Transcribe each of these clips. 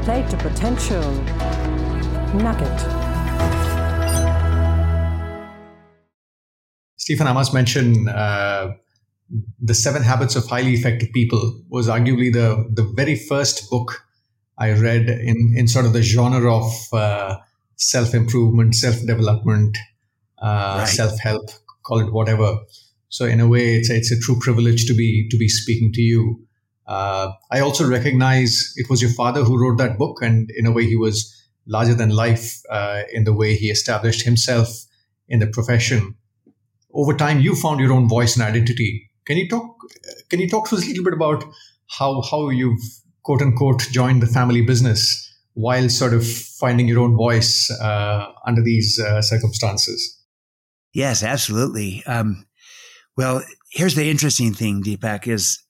Play to potential. Nugget. Stephen, I must mention The 7 Habits of Highly Effective People was arguably the very first book I read in sort of the genre of self-improvement, self-development, self-help, call it whatever. So in a way, it's a true privilege to be speaking to you. I also recognize it was your father who wrote that book, and in a way, he was larger than life in the way he established himself in the profession. Over time, you found your own voice and identity. Can you talk to us a little bit about how you've quote unquote joined the family business while sort of finding your own voice under these circumstances? Yes, absolutely. Well, here's the interesting thing, Deepak, is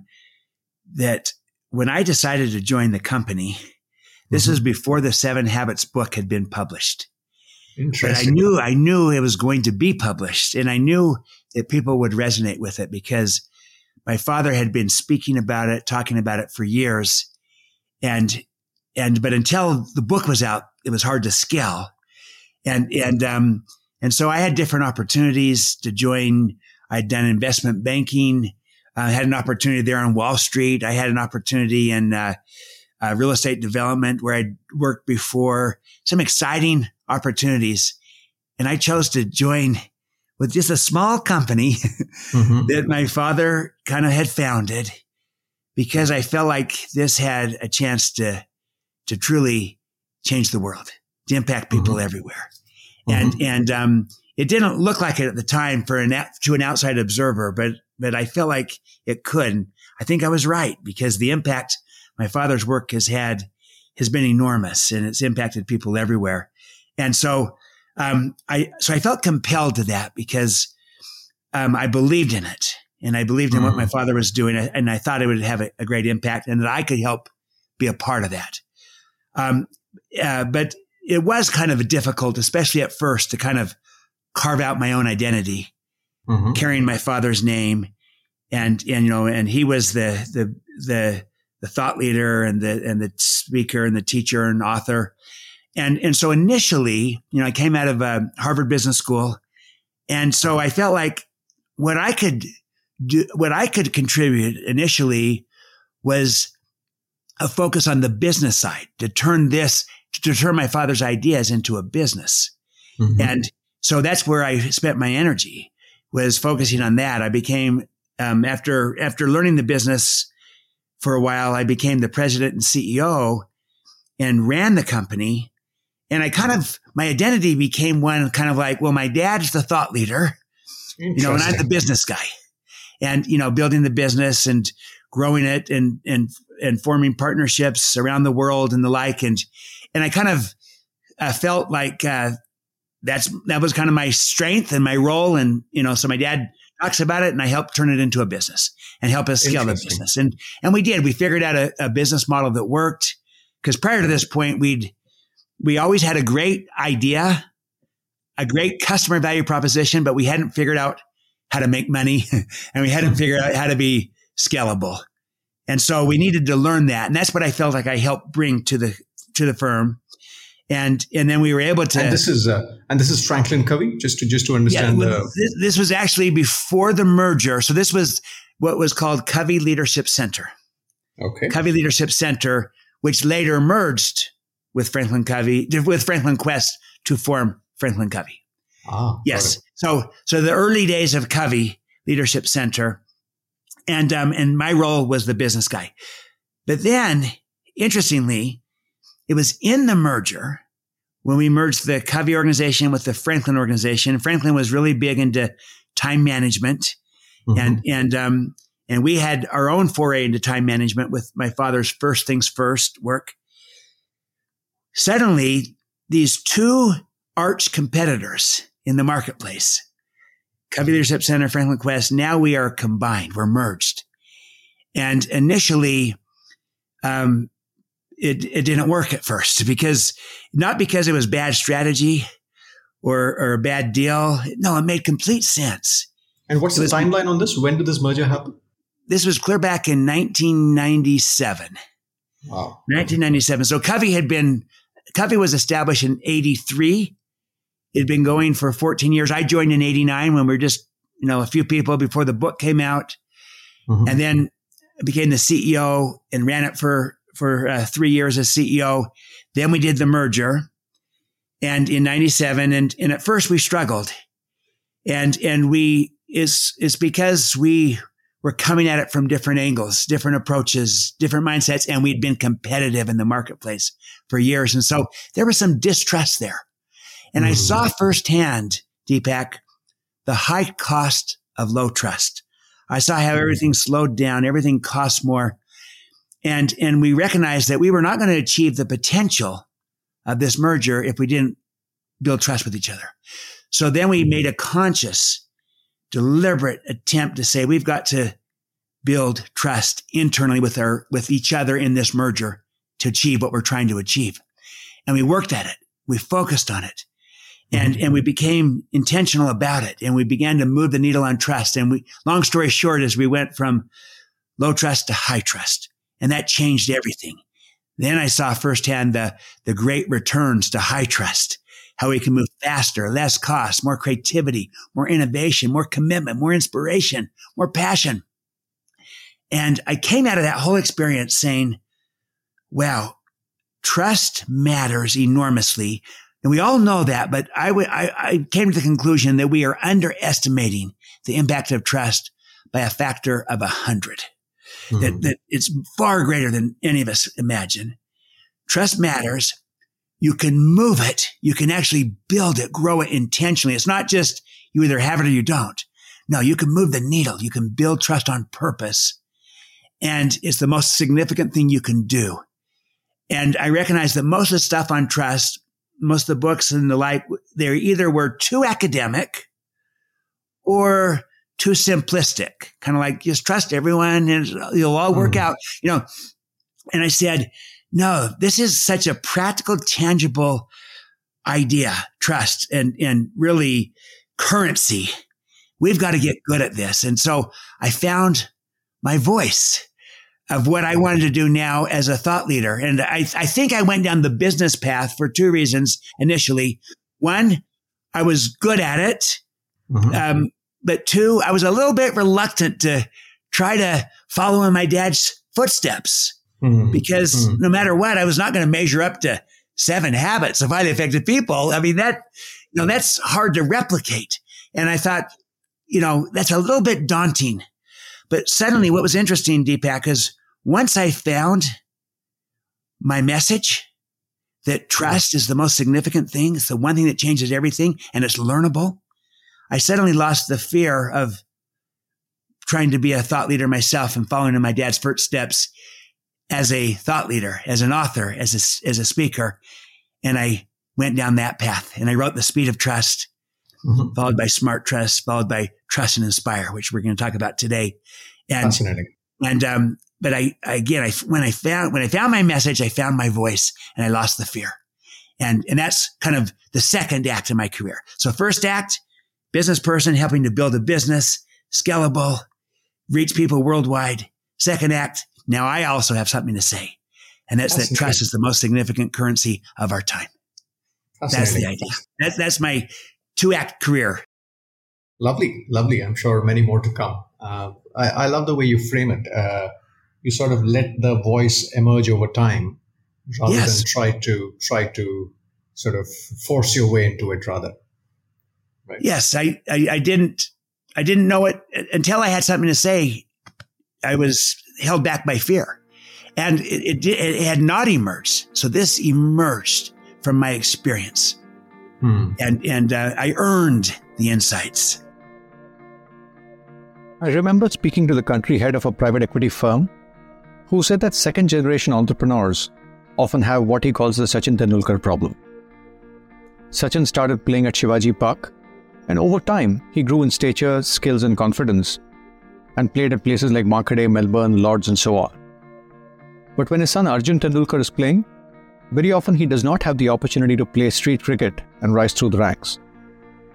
that when I decided to join the company, this was before the 7 Habits book had been published. Interesting. But I knew it was going to be published, and I knew that people would resonate with it because my father had been speaking about it, talking about it for years. But until the book was out, it was hard to scale. And so I had different opportunities to join. I'd done investment banking. I had an opportunity there on Wall Street. I had an opportunity in real estate development where I'd worked before, some exciting opportunities. And I chose to join with just a small company that my father kind of had founded because I felt like this had a chance to truly change the world, to impact people everywhere. And it didn't look like it at the time to an outside observer, but I felt like it could. And I think I was right because the impact my father's work has been enormous, and it's impacted people everywhere. And so, I felt compelled to that because, I believed in it, and I believed in what my father was doing, and I thought it would have a great impact and that I could help be a part of that. But it was kind of difficult, especially at first, to kind of carve out my own identity, carrying my father's name. And he was the thought leader and the speaker and the teacher and author. And so initially, I came out of Harvard Business School. And so I felt like what I could contribute initially was a focus on the business side, to turn my father's ideas into a business. And so that's where I spent my energy, was focusing on that. I became, after learning the business for a while, I became the president and CEO and ran the company. And my identity became one kind of like, well, my dad's the thought leader, and I'm the business guy, and, building the business and growing it and forming partnerships around the world and the like. And I kind of felt like, that was kind of my strength and my role. And, so my dad talks about it, and I helped turn it into a business and help us scale the business. And we did. We figured out a business model that worked, because prior to this point, we always had a great idea, a great customer value proposition, but we hadn't figured out how to make money and we hadn't figured out how to be scalable. And so we needed to learn that. And that's what I felt like I helped bring to the firm. And then we were able to. And this is Franklin Covey, just to understand. Yeah, this was actually before the merger. So this was what was called Covey Leadership Center. Okay. Covey Leadership Center, which later merged with Franklin Quest to form Franklin Covey. Yes. So the early days of Covey Leadership Center, and my role was the business guy. But then, interestingly, it was in the merger when we merged the Covey organization with the Franklin organization. Franklin was really big into time management, and we had our own foray into time management with my father's First Things First work. Suddenly, these two arch competitors in the marketplace, Covey Leadership Center, Franklin Quest, now we are combined, we're merged. And initially, it didn't work at first, not because it was bad strategy or a bad deal. No, it made complete sense. And what's the timeline on this? When did this merger happen? This was clear back in 1997. Wow. 1997. So Covey was established in 83. It had been going for 14 years. I joined in 89 when we were just, a few people before the book came out. Mm-hmm. And then I became the CEO and ran it for 3 years as CEO. Then we did the merger, and in 97, and at first we struggled, and it's because we were coming at it from different angles, different approaches, different mindsets, and we'd been competitive in the marketplace for years, and so there was some distrust there, and I saw firsthand, Deepak, the high cost of low trust. I saw how everything slowed down, everything cost more. And we recognized that we were not going to achieve the potential of this merger if we didn't build trust with each other. So then we made a conscious, deliberate attempt to say, we've got to build trust internally with each other in this merger to achieve what we're trying to achieve. And we worked at it. We focused on it. And we became intentional about it. And we began to move the needle on trust. And long story short, is we went from low trust to high trust. And that changed everything. Then I saw firsthand the great returns to high trust, how we can move faster, less cost, more creativity, more innovation, more commitment, more inspiration, more passion. And I came out of that whole experience saying, wow, trust matters enormously. And we all know that, but I came to the conclusion that we are underestimating the impact of trust by a factor of 100. That it's far greater than any of us imagine. Trust matters. You can move it. You can actually build it, grow it intentionally. It's not just you either have it or you don't. No, you can move the needle. You can build trust on purpose. And it's the most significant thing you can do. And I recognize that most of the stuff on trust, most of the books and the like, they either were too academic or too simplistic, kind of like just trust everyone and it'll all work out, And I said, no, this is such a practical, tangible idea, trust and really currency. We've got to get good at this. And so I found my voice of what I wanted to do now as a thought leader. And I think I went down the business path for two reasons initially. One, I was good at it. But two, I was a little bit reluctant to try to follow in my dad's footsteps because no matter what, I was not going to measure up to 7 habits of highly effective people. I mean, that's hard to replicate. And I thought, that's a little bit daunting. But suddenly what was interesting, Deepak, is once I found my message that trust is the most significant thing, it's the one thing that changes everything, and it's learnable, I suddenly lost the fear of trying to be a thought leader myself and following in my dad's footsteps as a thought leader, as an author, as a speaker. And I went down that path and I wrote The Speed of Trust, followed by Smart Trust, followed by Trust and Inspire, which we're going to talk about today. And, fascinating. And, but when I found my message, I found my voice and I lost the fear. And that's kind of the second act of my career. So first act, business person helping to build a business, scalable, reach people worldwide. Second act, now I also have something to say. And that's that trust is the most significant currency of our time. That's the idea. That's my 2-act career. Lovely, lovely. I'm sure many more to come. I love the way you frame it. You sort of let the voice emerge over time rather than try to sort of force your way into it rather. Right. Yes, I didn't know it until I had something to say. I was held back by fear, and it had not emerged. So this emerged from my experience, and I earned the insights. I remember speaking to the country head of a private equity firm who said that second-generation entrepreneurs often have what he calls the Sachin Tendulkar problem. Sachin started playing at Shivaji Park, and over time, he grew in stature, skills, and confidence, and played at places like Markadeh, Melbourne, Lords, and so on. But when his son Arjun Tendulkar is playing, very often he does not have the opportunity to play street cricket and rise through the ranks.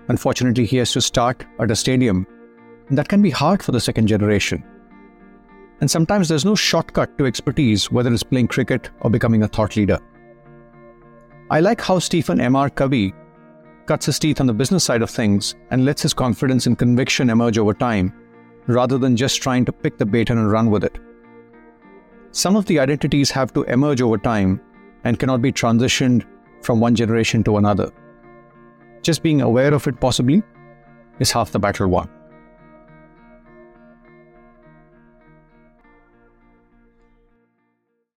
Unfortunately, he has to start at a stadium, and that can be hard for the second generation. And sometimes there's no shortcut to expertise, whether it's playing cricket or becoming a thought leader. I like how Stephen M.R. Covey cuts his teeth on the business side of things and lets his confidence and conviction emerge over time, rather than just trying to pick the baton and run with it. Some of the identities have to emerge over time and cannot be transitioned from one generation to another. Just being aware of it possibly is half the battle won.